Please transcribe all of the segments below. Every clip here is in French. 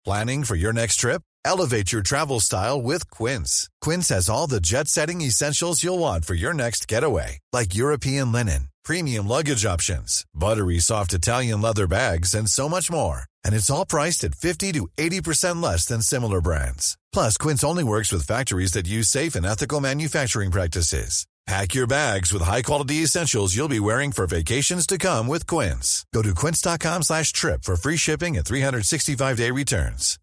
Planning for your next trip? Elevate your travel style with Quince. Quince has all the jet-setting essentials you'll want for your next getaway, like European linen, premium luggage options, buttery soft Italian leather bags, and so much more. And it's all priced at 50 to 80% less than similar brands. Plus, Quince only works with factories that use safe and ethical manufacturing practices. Pack your bags with high-quality essentials you'll be wearing for vacations to come with Quince. Go to quince.com/trip for free shipping and 365-day returns.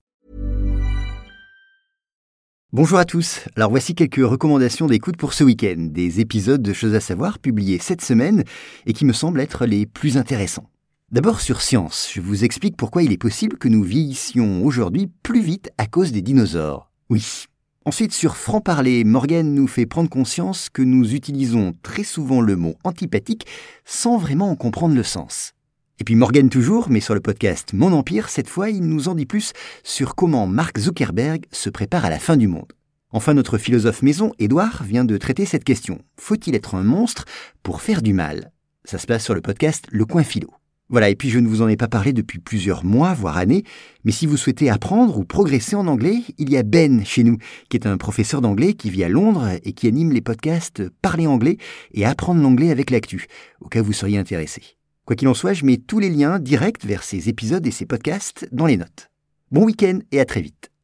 Bonjour à tous, alors voici quelques recommandations d'écoute pour ce week-end, des épisodes de Choses à savoir publiés cette semaine et qui me semblent être les plus intéressants. D'abord sur Science, je vous explique pourquoi il est possible que nous vieillissions aujourd'hui plus vite à cause des dinosaures. Oui. Ensuite sur Franc-Parler, Morgane nous fait prendre conscience que nous utilisons très souvent le mot antipathique sans vraiment en comprendre le sens. Et puis Morgane toujours, mais sur le podcast Mon Empire, cette fois il nous en dit plus sur comment Mark Zuckerberg se prépare à la fin du monde. Enfin notre philosophe maison, Édouard, vient de traiter cette question. Faut-il être un monstre pour faire du mal ? Ça se passe sur le podcast Le Coin Philo. Voilà, et puis je ne vous en ai pas parlé depuis plusieurs mois, voire années, mais si vous souhaitez apprendre ou progresser en anglais, il y a Ben chez nous, qui est un professeur d'anglais qui vit à Londres et qui anime les podcasts Parler anglais et apprendre l'anglais avec l'actu, au cas où vous seriez intéressé. Quoi qu'il en soit, je mets tous les liens directs vers ces épisodes et ces podcasts dans les notes. Bon week-end et à très vite.